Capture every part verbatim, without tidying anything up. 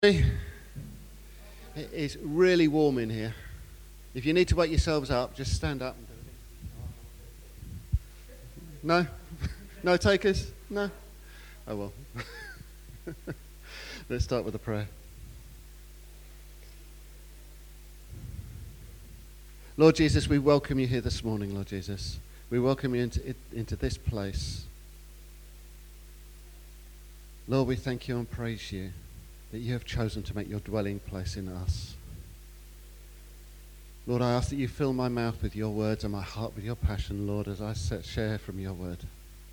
It is really warm in here. If you need to wake yourselves up, just stand up and do it. No? No takers? No? Oh well. Let's start with a prayer. Lord Jesus, we welcome you here this morning, Lord Jesus. We welcome you into, into this place. Lord, we thank you and praise you that you have chosen to make your dwelling place in us. Lord, I ask that you fill my mouth with your words and my heart with your passion, Lord, as I set, share from your word.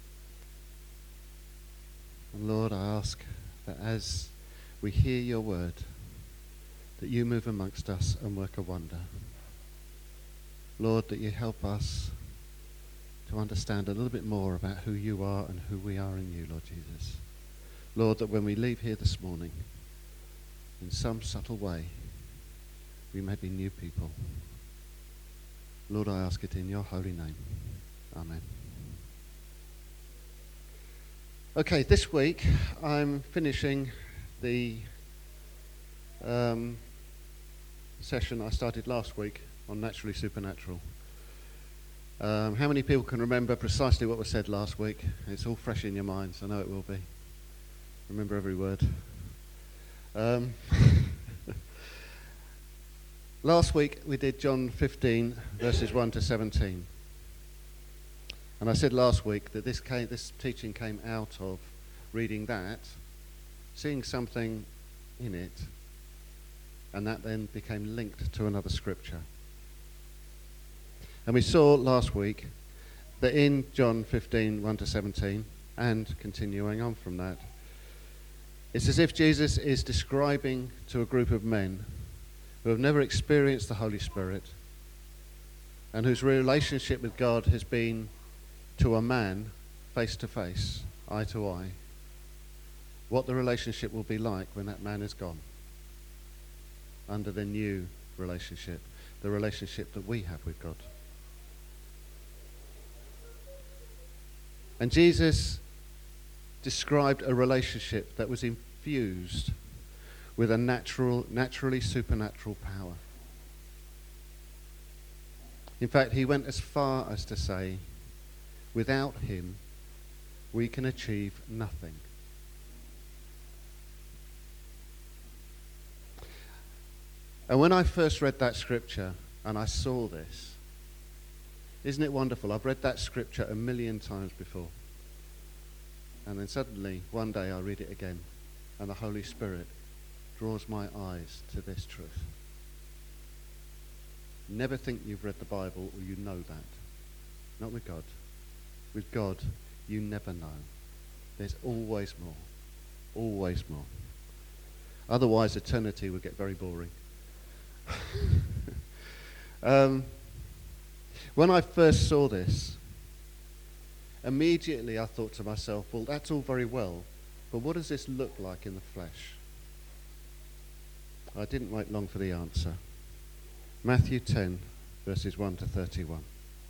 And Lord, I ask that as we hear your word, that you move amongst us and work a wonder. Lord, that you help us to understand a little bit more about who you are and who we are in you, Lord Jesus. Lord, that when we leave here this morning, in some subtle way, we may be new people. Lord, I ask it in your holy name. Amen. Okay, this week I'm finishing the um, session I started last week on Naturally Supernatural. Um, how many people can remember precisely what was said last week? It's all fresh in your minds. I know it will be. Remember every word. Um, last week we did John fifteen, verses one to seventeen. And I said last week that this came, this teaching came out of reading that, seeing something in it, and that then became linked to another scripture. And we saw last week that in John fifteen, one to seventeen, and continuing on from that, it's as if Jesus is describing to a group of men who have never experienced the Holy Spirit and whose relationship with God has been to a man, face to face, eye to eye, what the relationship will be like when that man is gone, under the new relationship, the relationship that we have with God. And Jesus described a relationship that was infused with a natural, naturally supernatural power. In fact, he went as far as to say, without him, we can achieve nothing. And when I first read that scripture and I saw this, isn't it wonderful? I've read that scripture a million times before. And then suddenly, one day I read it again, and the Holy Spirit draws my eyes to this truth. Never think you've read the Bible or you know that. Not with God. With God, you never know. There's always more. Always more. Otherwise, eternity would get very boring. um, when I first saw this, immediately I thought to myself, well, that's all very well, but what does this look like in the flesh? I didn't wait long for the answer. Matthew ten, verses one to thirty-one.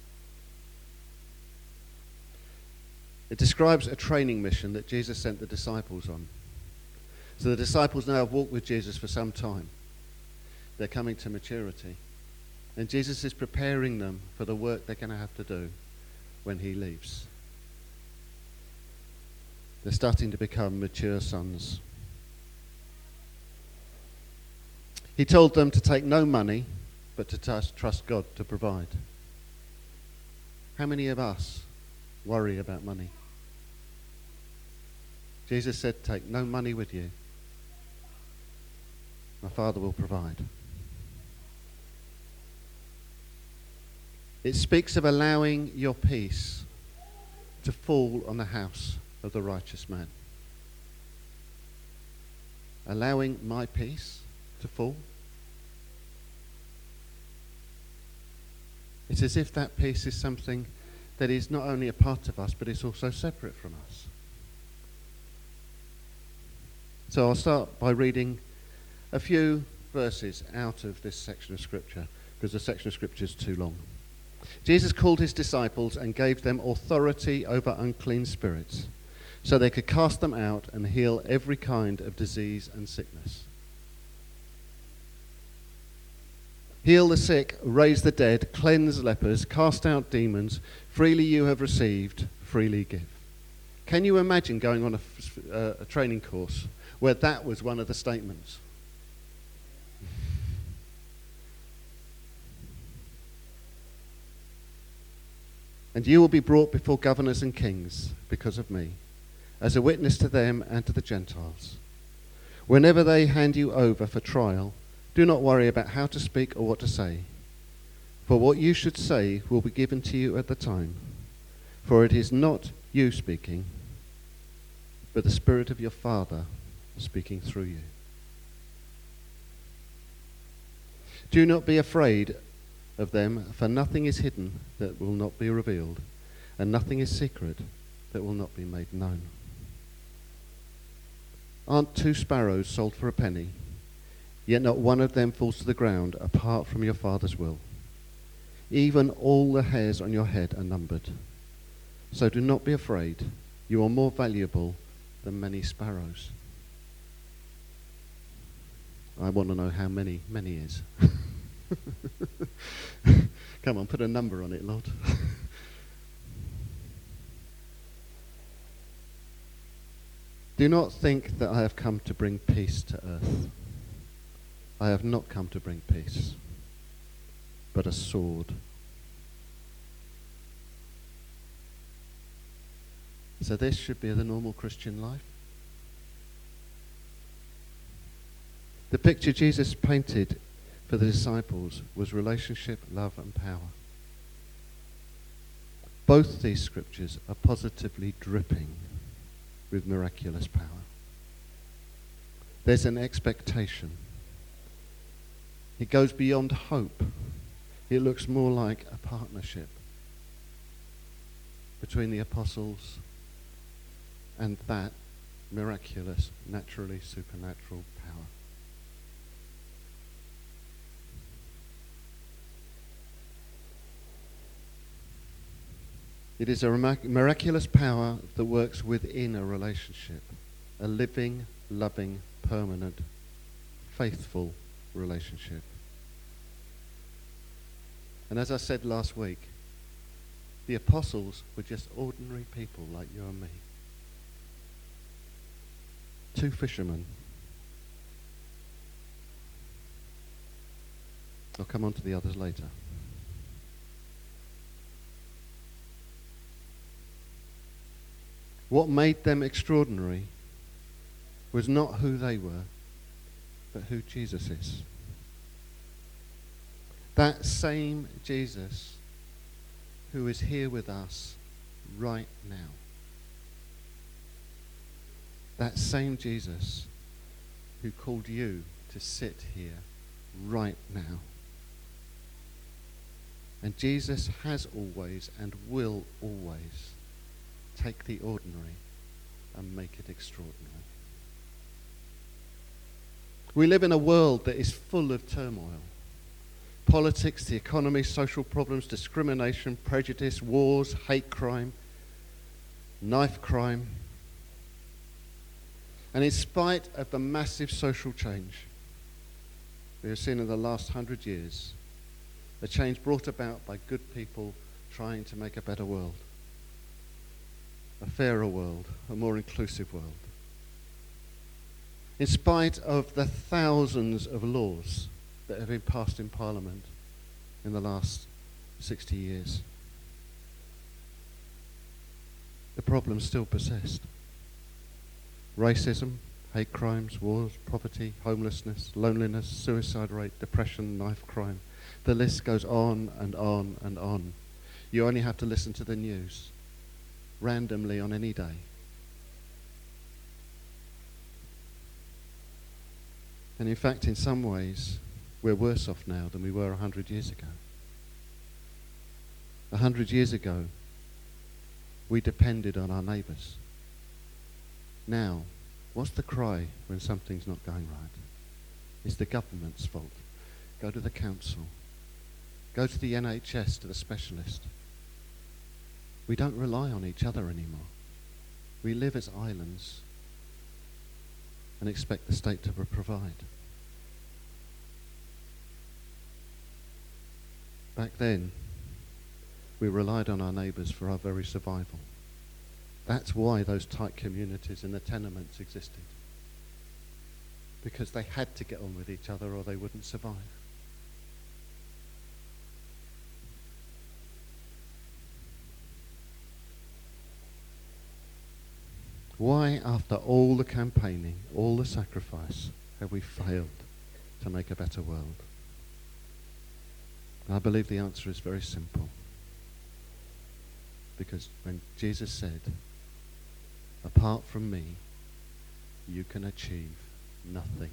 It describes a training mission that Jesus sent the disciples on. So the disciples now have walked with Jesus for some time. They're coming to maturity. And Jesus is preparing them for the work they're going to have to do when he leaves. They're starting to become mature sons. He told them to take no money, but to trust, trust God to provide. How many of us worry about money? Jesus said, take no money with you. My Father will provide. It speaks of allowing your peace to fall on the house of the righteous man. Allowing my peace to fall. It's as if that peace is something that is not only a part of us, but it's also separate from us. So I'll start by reading a few verses out of this section of Scripture, because the section of Scripture is too long. Jesus called his disciples and gave them authority over unclean spirits, so they could cast them out and heal every kind of disease and sickness. Heal the sick, raise the dead, cleanse lepers, cast out demons. Freely you have received, freely give. Can you imagine going on a, uh, a training course where that was one of the statements? And you will be brought before governors and kings because of me, as a witness to them and to the Gentiles. Whenever they hand you over for trial, do not worry about how to speak or what to say, for what you should say will be given to you at the time. For it is not you speaking, but the Spirit of your Father speaking through you. Do not be afraid of them, for nothing is hidden that will not be revealed, and nothing is secret that will not be made known. Aren't two sparrows sold for a penny? Yet not one of them falls to the ground apart from your Father's will. Even all the hairs on your head are numbered. So do not be afraid. You are more valuable than many sparrows. I want to know how many many is. Come on, put a number on it, Lord. Do not think that I have come to bring peace to earth. I have not come to bring peace, but a sword. So this should be the normal Christian life. The picture Jesus painted for the disciples was relationship, love, and power. Both these scriptures are positively dripping with miraculous power. There's an expectation. It goes beyond hope. It looks more like a partnership between the apostles and that miraculous, naturally supernatural power. It is a miraculous power that works within a relationship, a living, loving, permanent, faithful relationship. And as I said last week, the apostles were just ordinary people like you and me. Two fishermen. I'll come on to the others later. What made them extraordinary was not who they were, but who Jesus is. That same Jesus who is here with us right now. That same Jesus who called you to sit here right now. And Jesus has always and will always take the ordinary and make it extraordinary. We live in a world that is full of turmoil. Politics, the economy, social problems, discrimination, prejudice, wars, hate crime, knife crime. And in spite of the massive social change we have seen in the last hundred years, a change brought about by good people trying to make a better world, a fairer world, a more inclusive world. In spite of the thousands of laws that have been passed in Parliament in the last sixty years, the problems still persist. Racism, hate crimes, wars, poverty, homelessness, loneliness, suicide rate, depression, knife crime. The list goes on and on and on. You only have to listen to the news randomly on any day. And in fact, in some ways, we're worse off now than we were a hundred years ago. A hundred years ago, we depended on our neighbours. Now, what's the cry when something's not going right? It's the government's fault. Go to the council. Go to the N H S, to the specialist. We don't rely on each other anymore. We live as islands and expect the state to provide. Back then, we relied on our neighbours for our very survival. That's why those tight communities in the tenements existed. Because they had to get on with each other or they wouldn't survive. Why, after all the campaigning, all the sacrifice, have we failed to make a better world? I believe the answer is very simple. Because when Jesus said, apart from me, you can achieve nothing.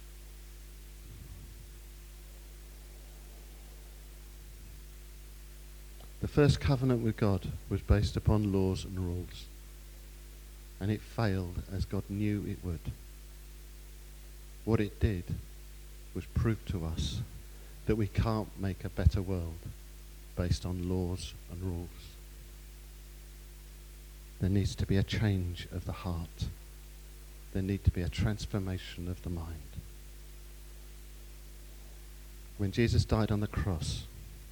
The first covenant with God was based upon laws and rules. And it failed as God knew it would. What it did was prove to us that we can't make a better world based on laws and rules. There needs to be a change of the heart. There needs to be a transformation of the mind. When Jesus died on the cross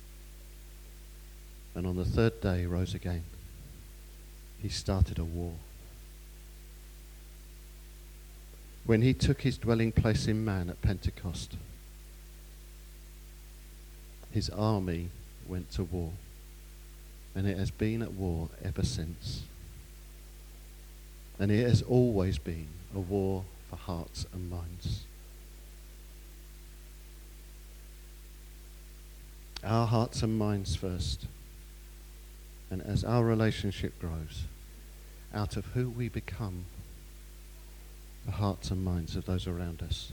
and on the third day rose again, he started a war. When he took his dwelling place in man at Pentecost, his army went to war, and it has been at war ever since. And it has always been a war for hearts and minds. Our hearts and minds first. And as our relationship grows, out of who we become, the hearts and minds of those around us.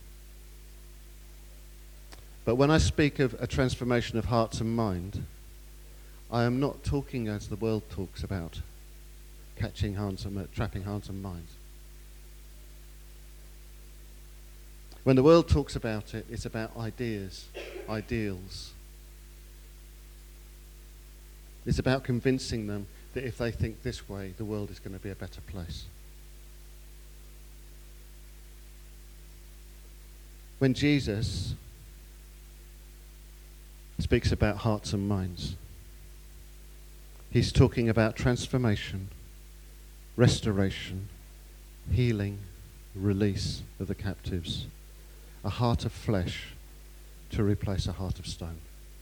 But when I speak of a transformation of hearts and mind, I am not talking as the world talks about catching hearts and trapping hearts and minds. When the world talks about it, it's about ideas, ideals. It's about convincing them that if they think this way, the world is going to be a better place. When Jesus speaks about hearts and minds, he's talking about transformation, restoration, healing, release of the captives, a heart of flesh to replace a heart of stone.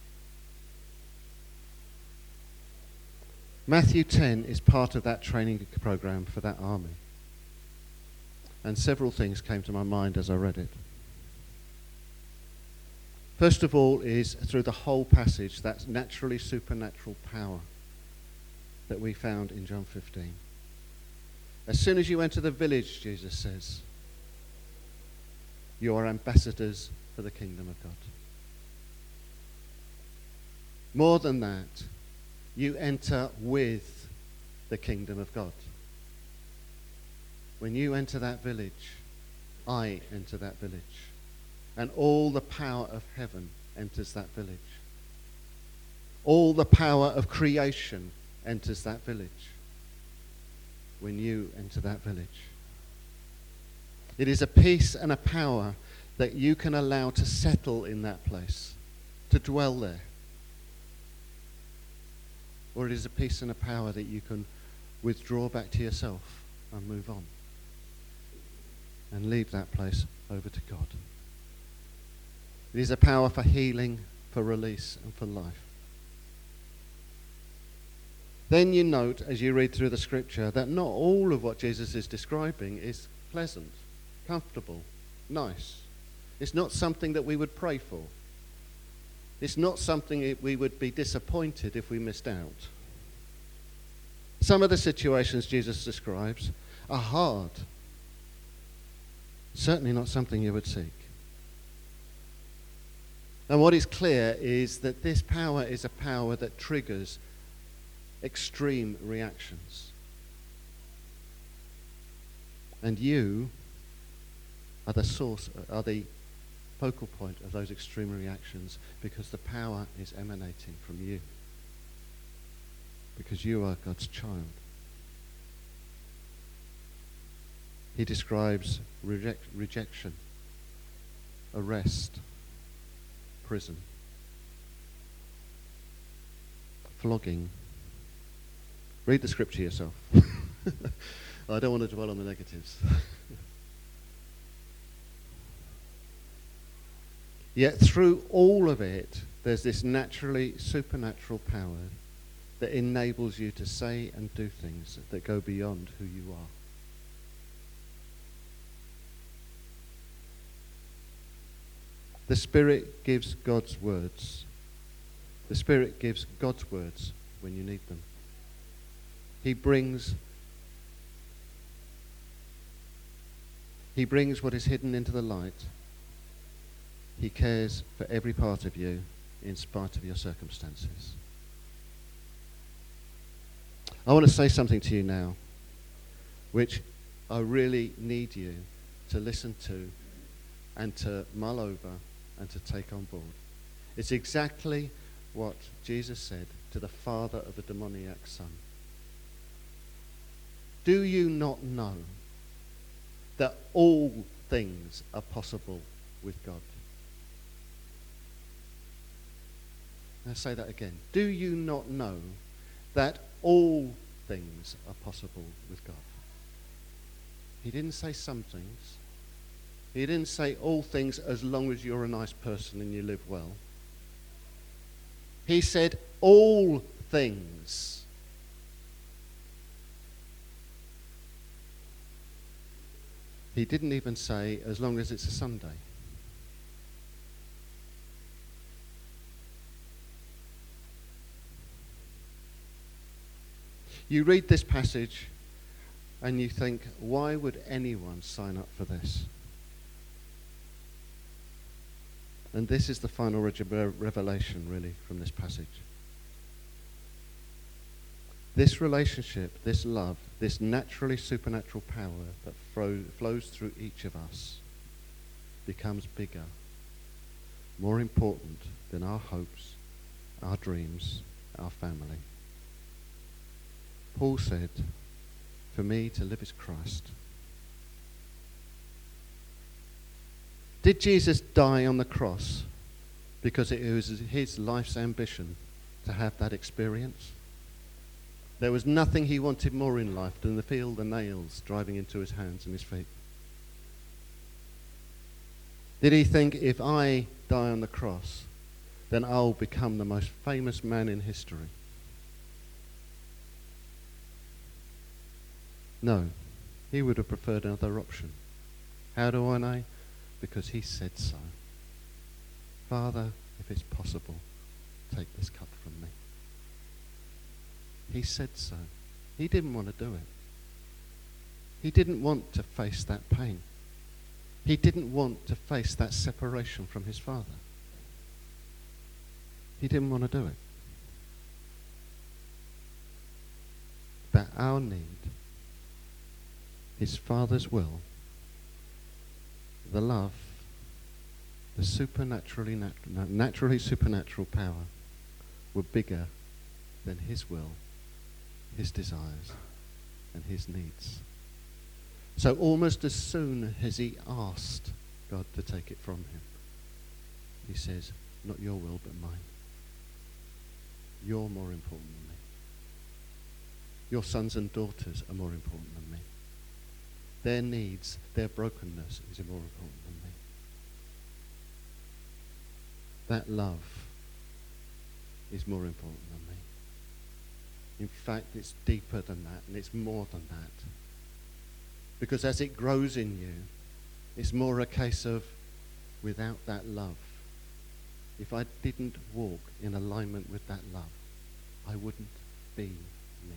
Matthew ten is part of that training program for that army. And several things came to my mind as I read it. First of all is through the whole passage, that naturally supernatural power that we found in John fifteen. As soon as you enter the village, Jesus says, you are ambassadors for the kingdom of God. More than that, you enter with the kingdom of God. When you enter that village, I enter that village. And all the power of heaven enters that village. All the power of creation enters that village. When you enter that village. It is a peace and a power that you can allow to settle in that place, to dwell there. Or it is a peace and a power that you can withdraw back to yourself and move on. And leave that place over to God. It is a power for healing, for release, and for life. Then you note, as you read through the scripture, that not all of what Jesus is describing is pleasant, comfortable, nice. It's not something that we would pray for. It's not something that we would be disappointed if we missed out. Some of the situations Jesus describes are hard. Certainly not something you would seek. And what is clear is that this power is a power that triggers extreme reactions. And you are the source, are the focal point of those extreme reactions, because the power is emanating from you. Because you are God's child. He describes reject, rejection, arrest, prison. flogging. Read the scripture yourself. I don't want to dwell on the negatives. Yet through all of it, there's this naturally supernatural power that enables you to say and do things that go beyond who you are. The Spirit gives God's words. The Spirit gives God's words when you need them. He brings He brings what is hidden into the light. He cares for every part of you in spite of your circumstances. I want to say something to you now, which I really need you to listen to and to mull over and to take on board. It's exactly what Jesus said to the father of the demoniac son. Do you not know that all things are possible with God? Now say that again. Do you not know that all things are possible with God? He didn't say some things. He didn't say all things as long as you're a nice person and you live well. He said all things. He didn't even say as long as it's a Sunday. You read this passage and you think, why would anyone sign up for this? And this is the final re- revelation, really, from this passage. This relationship, this love, this naturally supernatural power that fro- flows through each of us becomes bigger, more important than our hopes, our dreams, our family. Paul said, for me to live is Christ. Did Jesus die on the cross because it was his life's ambition to have that experience? There was nothing he wanted more in life than to feel the nails driving into his hands and his feet. Did he think, if I die on the cross, then I'll become the most famous man in history? No, he would have preferred another option. How do I know? Because he said so. Father, if it's possible, take this cup from me. He said so. He didn't want to do it. He didn't want to face that pain. He didn't want to face that separation from his Father. He didn't want to do it. But our need, his Father's will, the love, the supernaturally nat- naturally supernatural power were bigger than his will, his desires, and his needs. So almost as soon as he asked God to take it from him, he says, not your will but mine. You're more important than me. Your sons and daughters are more important than me. Their needs, their brokenness is more important than me. That love is more important than me. In fact, it's deeper than that, and it's more than that. Because as it grows in you, it's more a case of, without that love, if I didn't walk in alignment with that love, I wouldn't be me.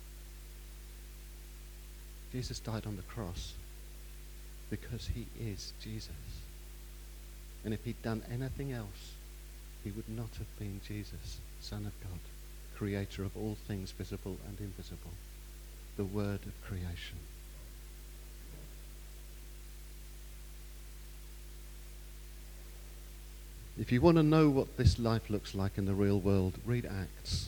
Jesus died on the cross because he is Jesus. And if he'd done anything else, he would not have been Jesus, Son of God, creator of all things visible and invisible, the Word of creation. If you want to know what this life looks like in the real world, read Acts.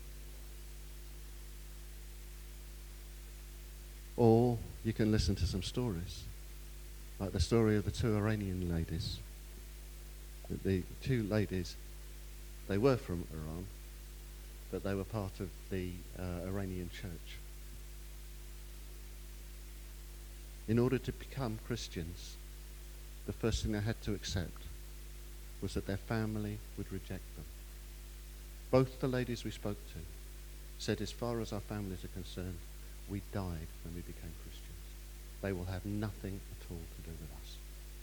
Or you can listen to some stories, like the story of the two Iranian ladies. The two ladies, they were from Iran, that they were part of the uh, Iranian church. In order to become Christians, the first thing they had to accept was that their family would reject them. Both the ladies we spoke to said, as far as our families are concerned, we died when we became Christians. They will have nothing at all to do with us.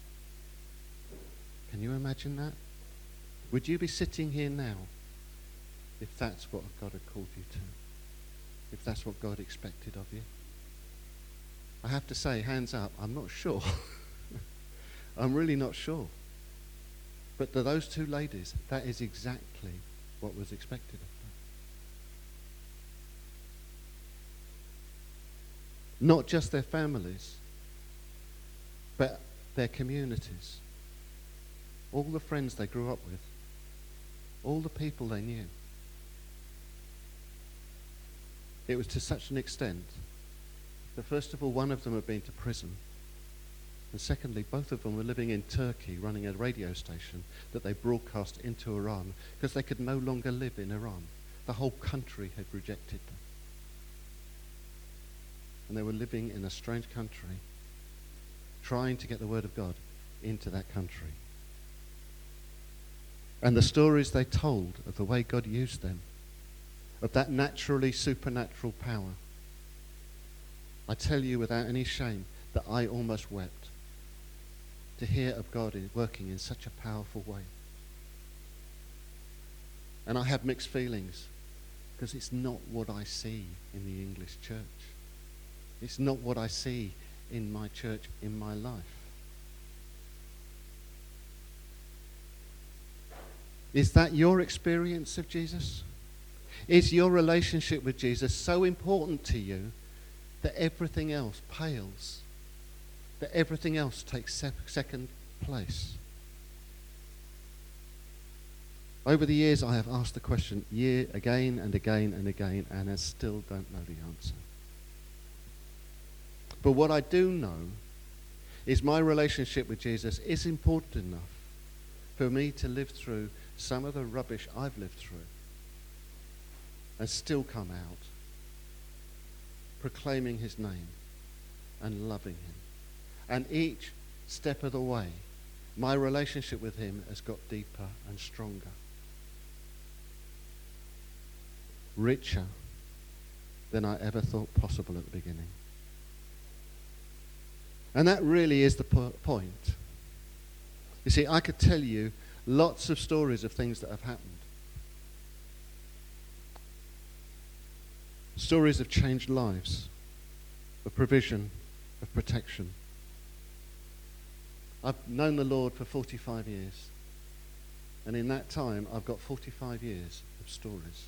Can you imagine that? Would you be sitting here now if that's what God had called you to? If that's what God expected of you? I have to say, hands up, I'm not sure. I'm really not sure. But to those two ladies, that is exactly what was expected of them. Not just their families, but their communities. All the friends they grew up with. All the people they knew. It was to such an extent that, first of all, one of them had been to prison. And secondly, both of them were living in Turkey, running a radio station that they broadcast into Iran because they could no longer live in Iran. The whole country had rejected them. And they were living in a strange country, trying to get the word of God into that country. And the stories they told of the way God used them, of that naturally supernatural power, I tell you without any shame that I almost wept to hear of God working in such a powerful way. And I have mixed feelings because it's not what I see in the English church. It's not what I see in my church, in my life. Is that your experience of Jesus? Is your relationship with Jesus so important to you that everything else pales? That everything else takes sec- second place? Over the years, I have asked the question year again and again and again, and I still don't know the answer. But what I do know is my relationship with Jesus is important enough for me to live through some of the rubbish I've lived through and still come out proclaiming his name and loving him. And each step of the way, my relationship with him has got deeper and stronger, richer than I ever thought possible at the beginning. And that really is the po- point. You see, I could tell you lots of stories of things that have happened. Stories of changed lives, of provision, of protection. I've known the Lord for forty-five years. And in that time, I've got forty-five years of stories.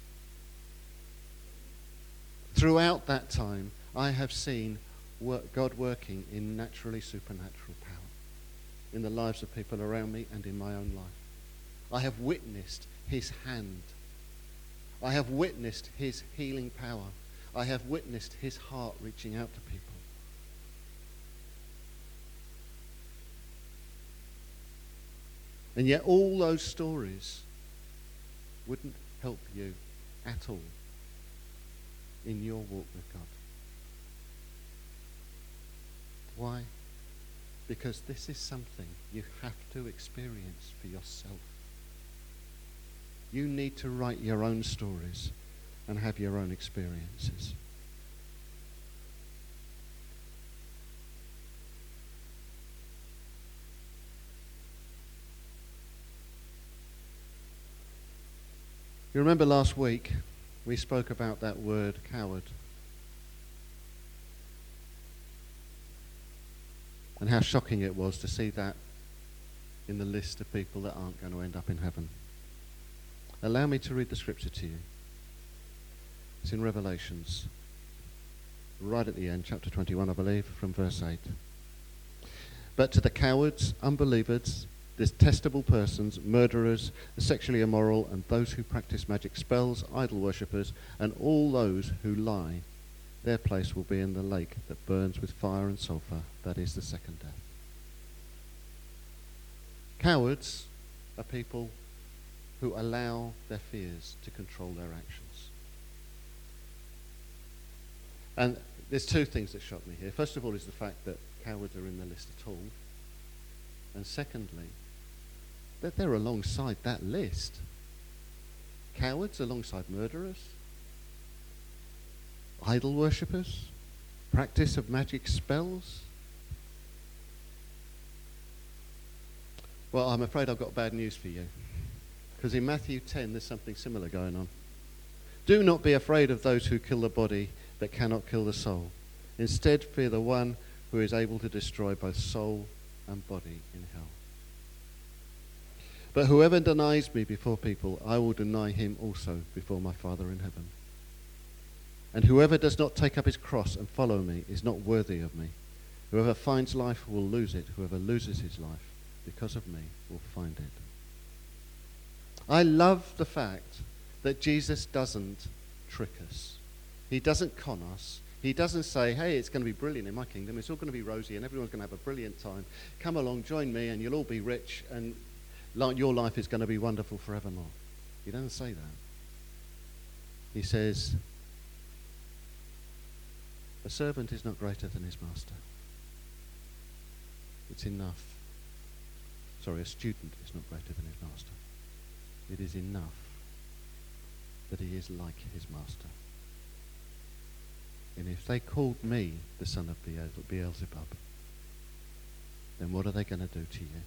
Throughout that time, I have seen work, God working in naturally supernatural power in the lives of people around me and in my own life. I have witnessed his hand. I have witnessed his healing power. I have witnessed his heart reaching out to people. And yet all those stories wouldn't help you at all in your walk with God. Why? Because this is something you have to experience for yourself. You need to write your own stories and have your own experiences. You remember last week we spoke about that word coward and how shocking it was to see that in the list of people that aren't going to end up in heaven. Allow me to read the scripture to you. It's in Revelations, right at the end, chapter twenty-one, I believe, from verse eight. But to the cowards, unbelievers, detestable persons, murderers, the sexually immoral, and those who practice magic spells, idol worshippers, and all those who lie, their place will be in the lake that burns with fire and sulfur, that is the second death. Cowards are people who allow their fears to control their actions. And there's two things that shock me here. First of all is the fact that cowards are in the list at all. And secondly, that they're alongside that list. Cowards alongside murderers, idol worshippers, practice of magic spells. Well, I'm afraid I've got bad news for you. Because in Matthew ten, there's something similar going on. Do not be afraid of those who kill the body that cannot kill the soul. Instead, fear the one who is able to destroy both soul and body in hell. But whoever denies me before people, I will deny him also before my Father in heaven. And whoever does not take up his cross and follow me is not worthy of me. Whoever finds life will lose it. Whoever loses his life because of me will find it. I love the fact that Jesus doesn't trick us. He doesn't con us. He doesn't say, hey, it's going to be brilliant in my kingdom. It's all going to be rosy and everyone's going to have a brilliant time. Come along, join me and you'll all be rich and your life is going to be wonderful forevermore. He doesn't say that. He says, a servant is not greater than his master. It's enough. Sorry, a student is not greater than his master. It is enough that he is like his master. And if they called me the son of Beelzebub, then what are they going to do to you?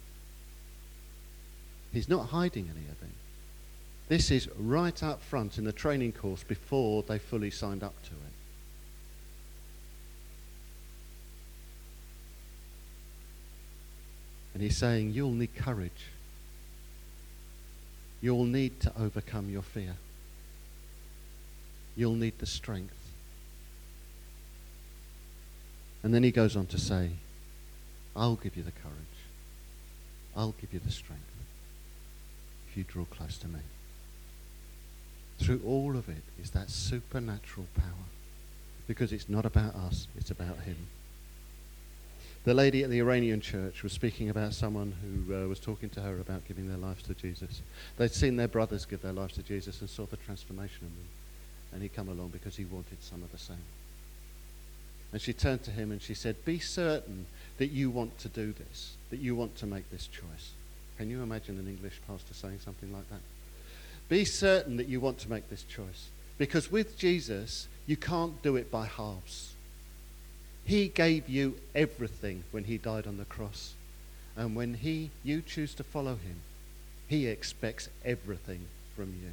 He's not hiding anything. This is right up front in the training course before they fully signed up to it. And he's saying, you'll need courage. You'll need to overcome your fear. You'll need the strength. And then he goes on to say, I'll give you the courage. I'll give you the strength if you draw close to me. Through all of it is that supernatural power. Because it's not about us, it's about him. The lady at the Iranian church was speaking about someone who uh, was talking to her about giving their lives to Jesus. They'd seen their brothers give their lives to Jesus and saw the transformation in them. And he'd come along because he wanted some of the same. And she turned to him and she said, be certain that you want to do this, that you want to make this choice. Can you imagine an English pastor saying something like that? Be certain that you want to make this choice. Because with Jesus, you can't do it by halves. He gave you everything when he died on the cross. And when he, you choose to follow him, he expects everything from you.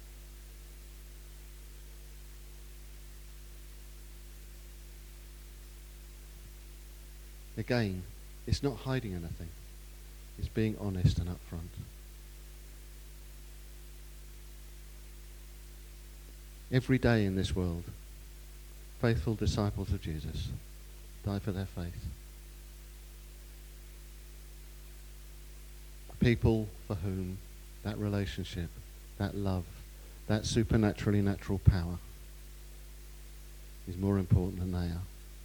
Again, it's not hiding anything. It's being honest and upfront. Every day in this world, faithful disciples of Jesus die for their faith. People for whom that relationship, that love, that supernaturally natural power is more important than they are.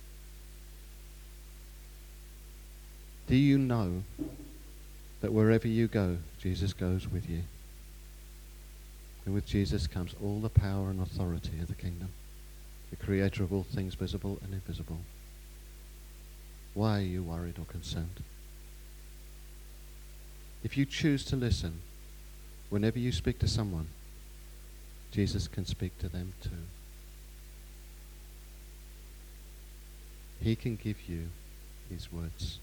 Do you know that wherever you go, Jesus goes with you? And with Jesus comes all the power and authority of the kingdom, the creator of all things visible and invisible. Why are you worried or concerned? If you choose to listen, whenever you speak to someone, Jesus can speak to them too. He can give you his words.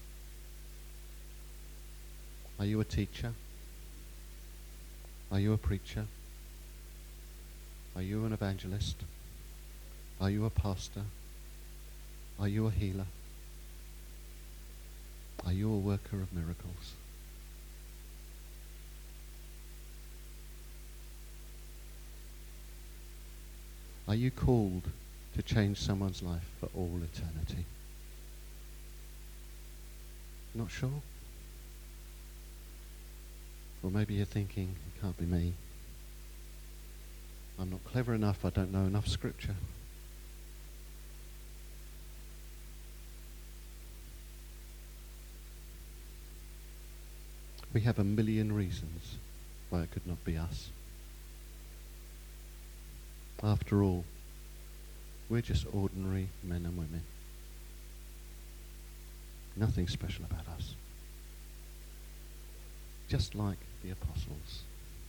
Are you a teacher? Are you a preacher? Are you an evangelist? Are you a pastor? Are you a healer? Are you a worker of miracles? Are you called to change someone's life for all eternity? Not sure? Or maybe you're thinking, it can't be me. I'm not clever enough, I don't know enough scripture. We have a million reasons why it could not be us. After all, we're just ordinary men and women. Nothing special about us. Just like the apostles.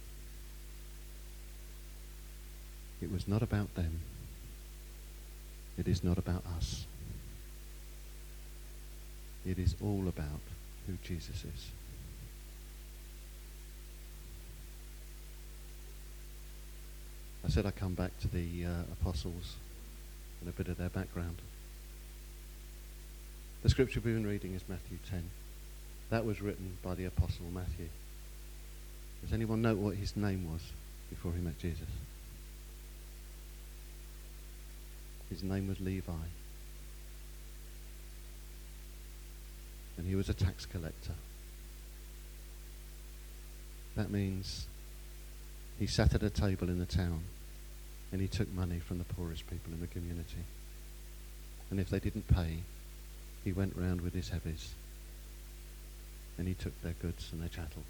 It was not about them. It is not about us. It is all about who Jesus is. I said I'd come back to the uh, apostles and a bit of their background. The scripture we've been reading is Matthew ten. That was written by the apostle Matthew. Does anyone know what his name was before he met Jesus? His name was Levi. And he was a tax collector. That means he sat at a table in the town and he took money from the poorest people in the community. And if they didn't pay, he went round with his heavies and he took their goods and their chattels.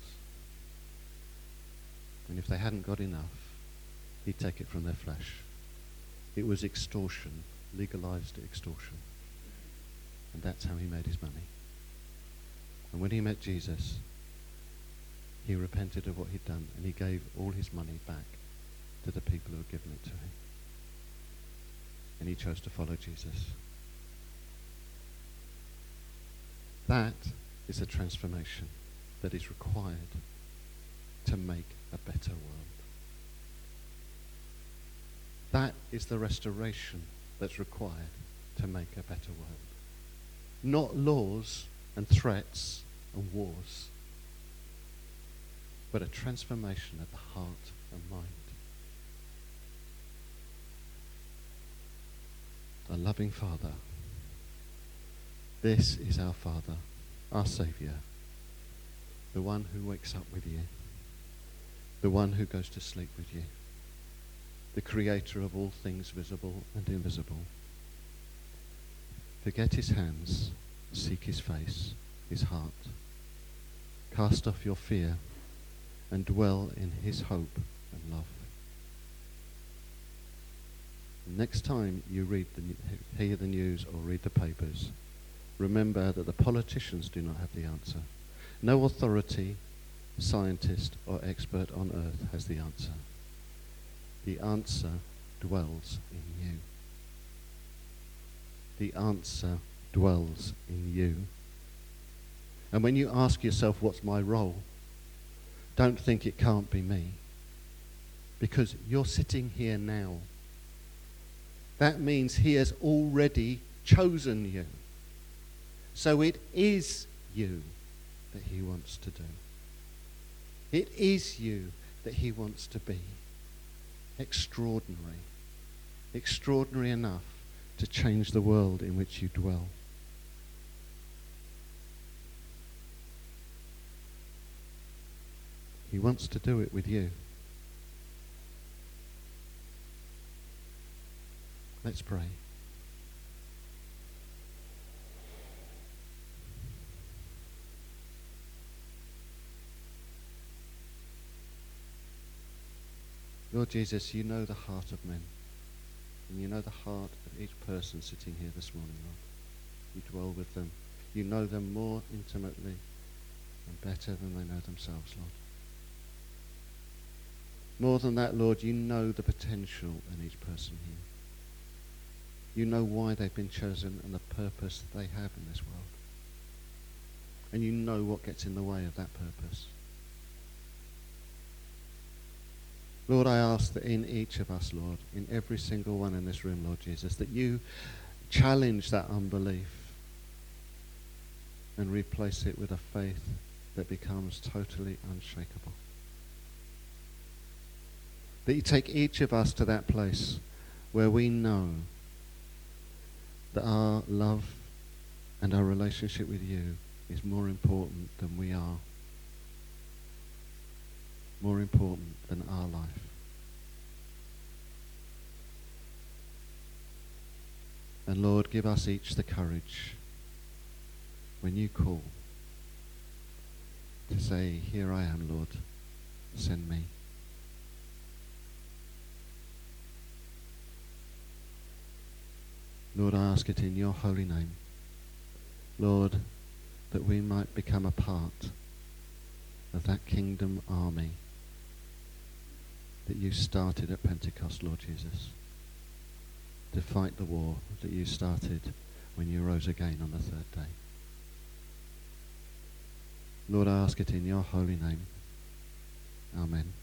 And if they hadn't got enough, he'd take it from their flesh. It was extortion, legalized extortion. And that's how he made his money. And when he met Jesus, he repented of what he'd done and he gave all his money back to the people who had given it to him. And he chose to follow Jesus. That is a transformation that is required to make a better world. That is the restoration that's required to make a better world. Not laws and threats and wars, but a transformation of the heart and mind. A loving Father. This is our Father, our Saviour, the one who wakes up with you, the one who goes to sleep with you, the creator of all things visible and invisible. Forget his hands, seek his face, his heart. Cast off your fear and dwell in his hope and love. Next time you read the, hear the news or read the papers, remember that the politicians do not have the answer. No authority, scientist or expert on earth has the answer. The answer dwells in you. The answer dwells in you. And when you ask yourself, what's my role? Don't think it can't be me. Because you're sitting here now. That means he has already chosen you. So it is you that he wants to do. It is you that he wants to be. Extraordinary. Extraordinary enough to change the world in which you dwell. He wants to do it with you. Let's pray. Lord Jesus, you know the heart of men. And you know the heart of each person sitting here this morning, Lord. You dwell with them. You know them more intimately and better than they know themselves, Lord. More than that, Lord, you know the potential in each person here. You know why they've been chosen and the purpose they have in this world. And you know what gets in the way of that purpose. Lord, I ask that in each of us, Lord, in every single one in this room, Lord Jesus, that you challenge that unbelief and replace it with a faith that becomes totally unshakable. That you take each of us to that place where we know that our love and our relationship with you is more important than we are. More important than our life. And Lord, give us each the courage when you call to say, here I am, Lord. send me. Lord, I ask it in your holy name. Lord, that we might become a part of that kingdom army that you started at Pentecost, Lord Jesus, to fight the war that you started when you rose again on the third day. Lord, I ask it in your holy name. Amen.